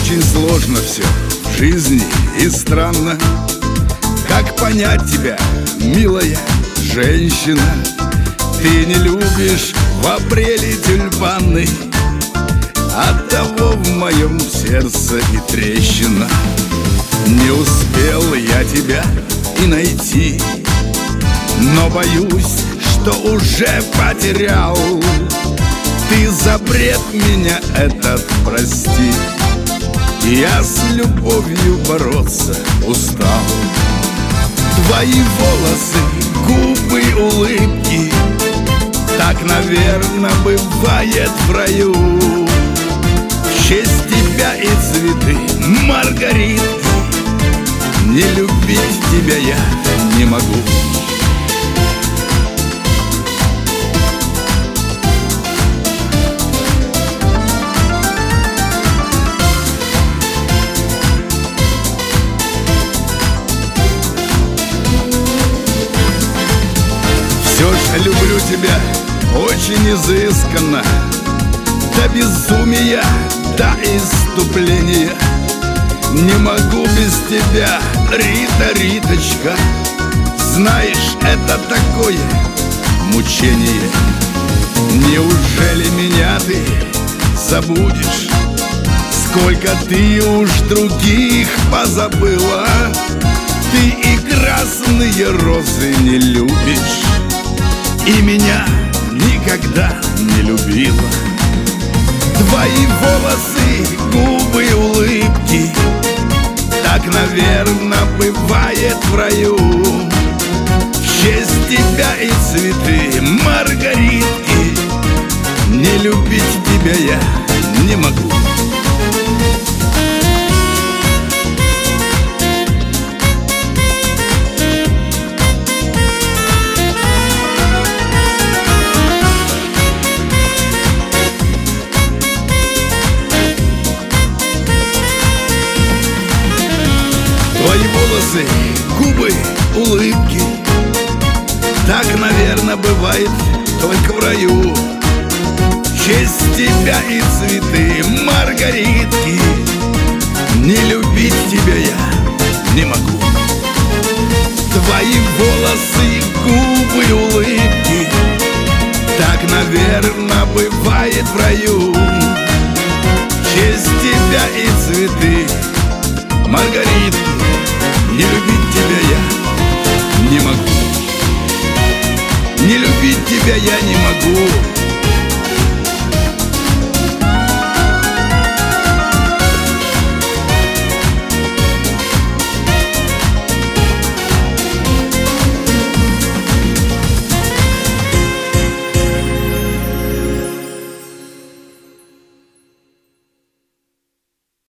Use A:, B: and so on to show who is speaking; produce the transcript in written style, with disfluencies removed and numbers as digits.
A: Очень сложно все в жизни и странно. Как понять тебя, милая женщина? Ты не любишь в апреле тюльпаны, оттого в моем сердце и трещина. Не успел я тебя и найти, но боюсь, что уже потерял. Ты за бред меня этот прости, я с любовью бороться устал. Твои волосы, губы, улыбки, так, наверно, бывает в раю. В честь тебя и цветы, маргаритки, не любить тебя я не могу. Все же люблю тебя очень изысканно, до безумия, до исступления. Не могу без тебя, Рита, Риточка. Знаешь, это такое мучение. Неужели меня ты забудешь? Сколько ты уж других позабыла. Ты и красные розы не любишь, и меня никогда не любила. Твои волосы, губы, улыбки, так, наверно, бывает в раю. В честь тебя и цветы, маргаритки, не любить тебя я не могу. Твои волосы, губы, улыбки, так, наверно, бывает только в раю. В честь тебя и цветы, маргаритки, не любить тебя я не могу. Твои волосы, губы, улыбки, так, наверно, бывает в раю. В честь тебя и цветы, маргаритки, не любить тебя я не могу. Не любить тебя я не могу.